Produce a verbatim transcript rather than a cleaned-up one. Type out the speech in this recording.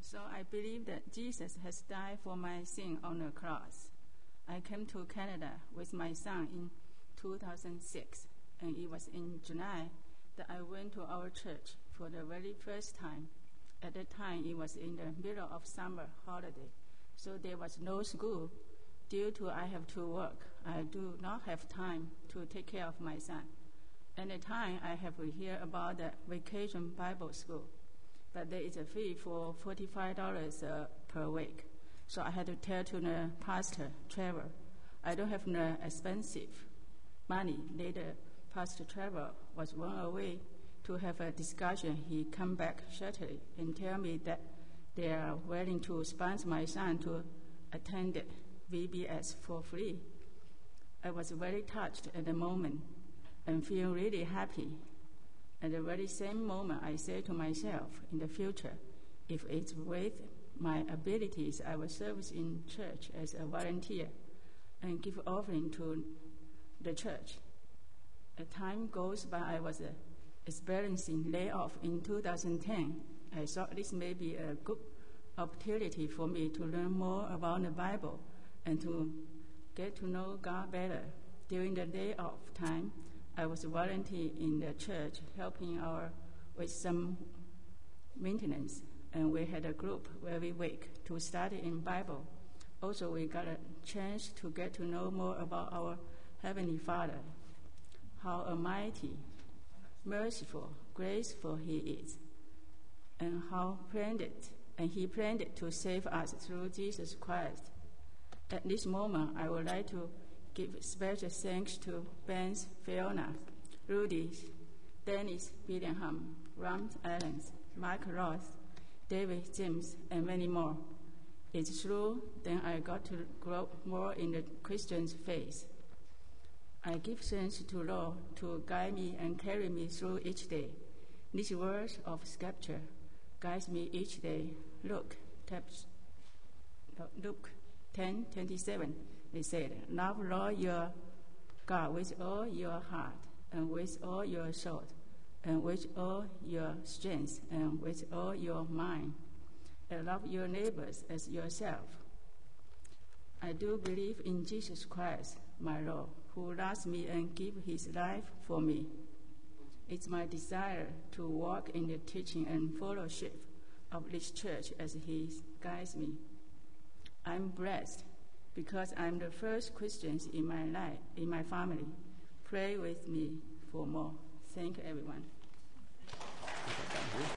So I believe that Jesus has died for my sin on the cross. I came to Canada with my son in two thousand six, and it was in July that I went to our church for the very first time. At that time, it was in the middle of summer holiday, so there was no school. Due to I have to work, I do not have time to take care of my son. At the time, I have heard about the Vacation Bible School, but there is a fee for forty-five dollars uh, per week. So I had to tell to the pastor, Trevor, I don't have the expensive money. Later, Pastor Trevor was run away to have a discussion. He come back shortly and tell me that they are willing to sponsor my son to attend V B S for free. I was very touched at the moment and feel really happy. At the very same moment, I say to myself, in the future, if it's with my abilities, I will serve in church as a volunteer and give offering to the church. As time goes by, I was uh, experiencing layoff in two thousand ten. I thought this may be a good opportunity for me to learn more about the Bible and to get to know God better. During the layoff time, I was volunteering in the church, helping our with some maintenance, and we had a group every week to study in Bible. Also, we got a chance to get to know more about our Heavenly Father, how almighty, merciful, graceful He is, and how planned it, and He planned it to save us through Jesus Christ. At this moment, I would like to give special thanks to Ben, Fiona, Rudy, Dennis Billingham, Ram Allens, Mike Ross, David James, and many more. It's true that I got to grow more in the Christian faith. I give thanks to Lord to guide me and carry me through each day. These words of Scripture guides me each day. Luke, Luke ten twenty-seven. They said, "Love Lord your God with all your heart, and with all your soul, and with all your strength, and with all your mind, and love your neighbors as yourself." I do believe in Jesus Christ, my Lord, who loves me and gives his life for me. It's my desire to walk in the teaching and fellowship of this church as he guides me. I'm blessed because I'm the first Christians in my life, in my family. Pray with me for more. Thank you, everyone.